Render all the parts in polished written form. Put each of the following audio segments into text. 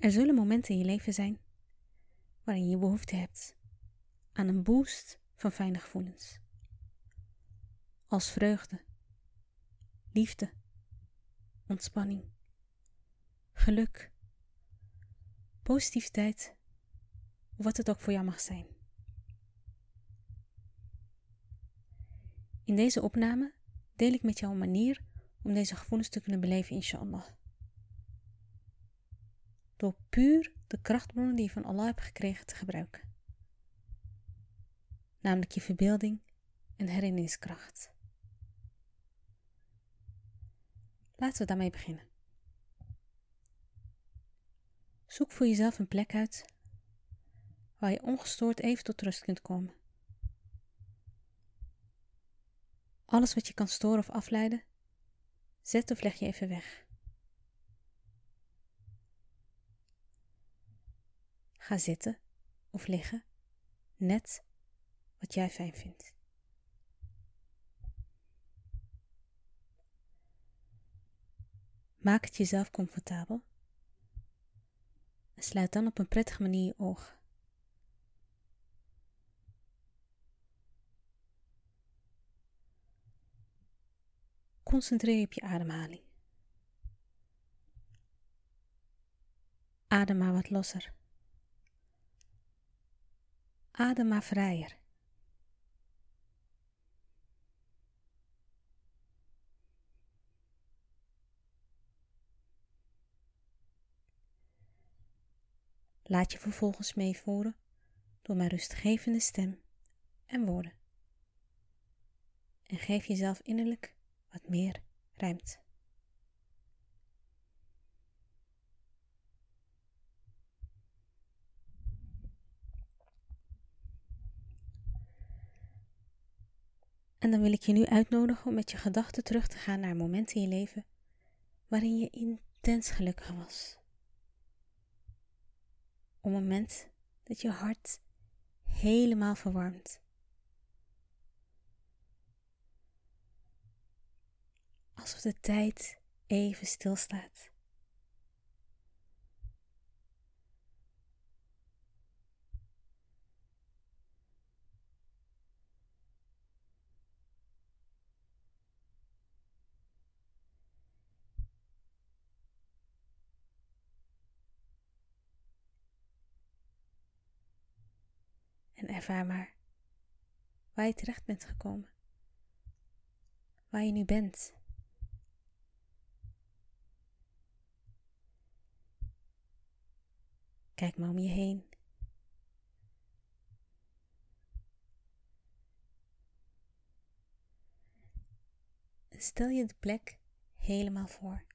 Er zullen momenten in je leven zijn waarin je behoefte hebt aan een boost van fijne gevoelens. Als vreugde, liefde, ontspanning, geluk, positiviteit of wat het ook voor jou mag zijn. In deze opname deel ik met jou een manier om deze gevoelens te kunnen beleven, inshallah. Door puur de krachtbronnen die je van Allah hebt gekregen te gebruiken. Namelijk je verbeelding en herinneringskracht. Laten we daarmee beginnen. Zoek voor jezelf een plek uit waar je ongestoord even tot rust kunt komen. Alles wat je kan storen of afleiden, zet of leg je even weg. Ga zitten of liggen, net wat jij fijn vindt. Maak het jezelf comfortabel en sluit dan op een prettige manier je ogen. Concentreer je op je ademhaling. Adem maar wat losser. Adem maar vrijer. Laat je vervolgens meevoeren door mijn rustgevende stem en woorden. En geef jezelf innerlijk wat meer ruimte. En dan wil ik je nu uitnodigen om met je gedachten terug te gaan naar momenten in je leven waarin je intens gelukkig was. Een moment dat je hart helemaal verwarmt. Alsof de tijd even stilstaat. En ervaar maar waar je terecht bent gekomen. Waar je nu bent. Kijk maar om je heen. En stel je de plek helemaal voor.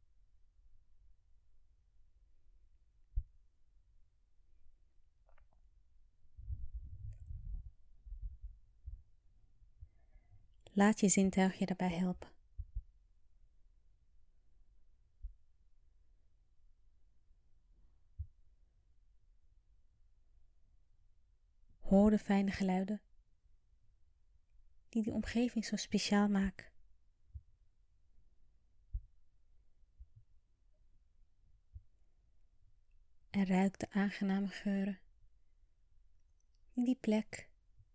Laat je zintuig je daarbij helpen. Hoor de fijne geluiden die de omgeving zo speciaal maken. En ruik de aangename geuren die plek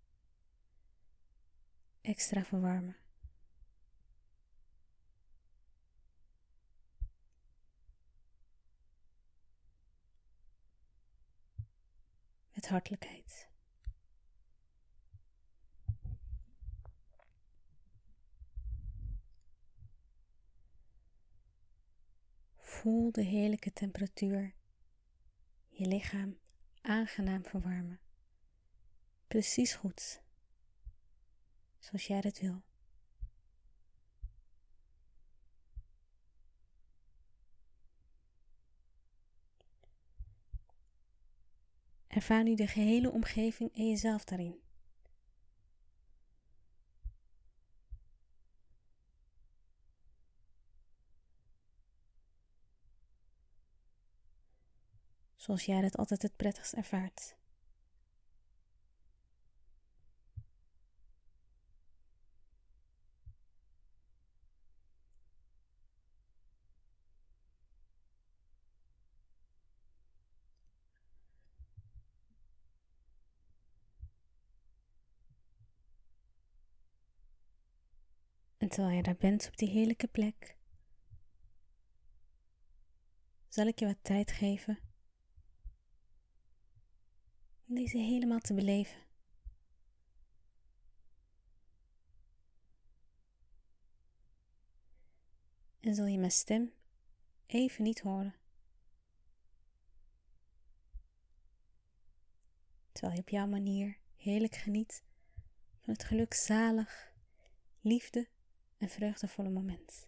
extra verwarmen. Met hartelijkheid. Voel de heerlijke temperatuur je lichaam aangenaam verwarmen. Precies goed, zoals jij dat wil. Ervaar nu de gehele omgeving en jezelf daarin. Zoals jij dat altijd het prettigst ervaart. En terwijl je daar bent op die heerlijke plek, zal ik je wat tijd geven om deze helemaal te beleven. En zul je mijn stem even niet horen. Terwijl je op jouw manier heerlijk geniet van het gelukzalig, liefde en vreugdevolle moment.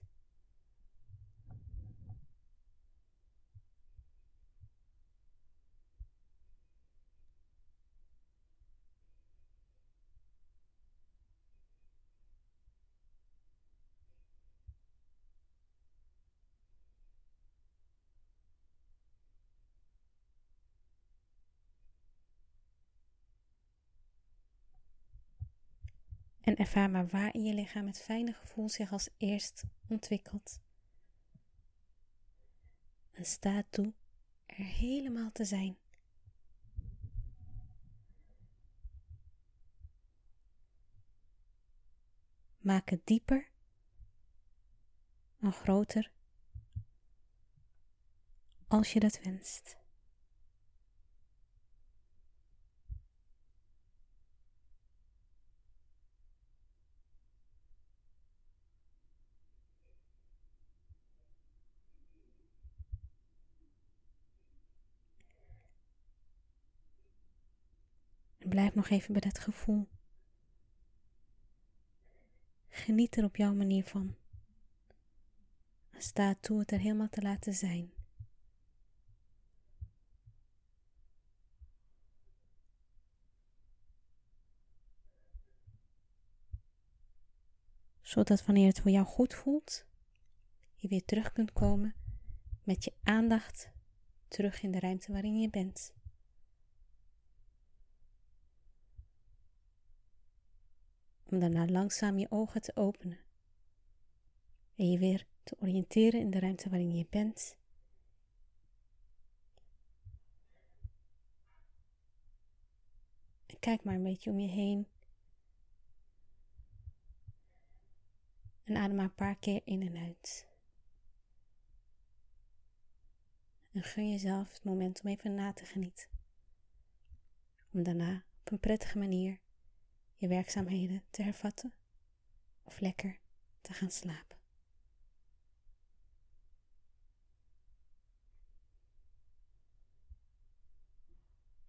En ervaar maar waar in je lichaam het fijne gevoel zich als eerst ontwikkelt. En sta toe er helemaal te zijn. Maak het dieper en groter als je dat wenst. En blijf nog even bij dat gevoel. Geniet er op jouw manier van. En sta toe het er helemaal te laten zijn. Zodat wanneer het voor jou goed voelt, je weer terug kunt komen met je aandacht terug in de ruimte waarin je bent. Om daarna langzaam je ogen te openen en je weer te oriënteren in de ruimte waarin je bent. En kijk maar een beetje om je heen. En adem maar een paar keer in en uit. En gun jezelf het moment om even na te genieten. Om daarna op een prettige manier je werkzaamheden te hervatten of lekker te gaan slapen.